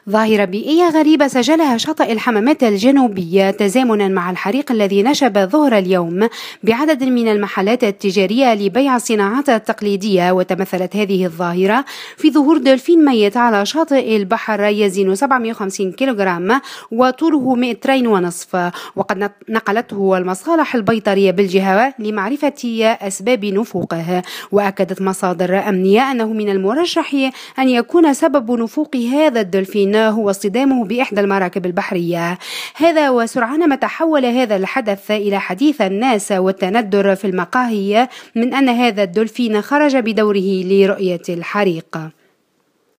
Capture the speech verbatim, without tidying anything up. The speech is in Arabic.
ظاهرة بيئية غريبة سجلها شاطئ الحمامات الجنوبية تزامنا مع الحريق الذي نشب ظهر اليوم بعدد من المحلات التجارية لبيع الصناعات التقليدية. وتمثلت هذه الظاهرة في ظهور دولفين ميت على شاطئ البحر يزن سبعمائة وخمسين كيلوغرام وطوله مترين ونصف، وقد نقلته المصالح البيطرية بالجهة لمعرفة أسباب نفوقه. وأكدت مصادر أمنية أنه من المرشح أن يكون سبب نفوق هذا الدولفين هو اصطدامه بإحدى المراكب البحرية. هذا وسرعان ما تحول هذا الحدث إلى حديث الناس والتندر في المقاهي من أن هذا الدولفين خرج بدوره لرؤية الحريق.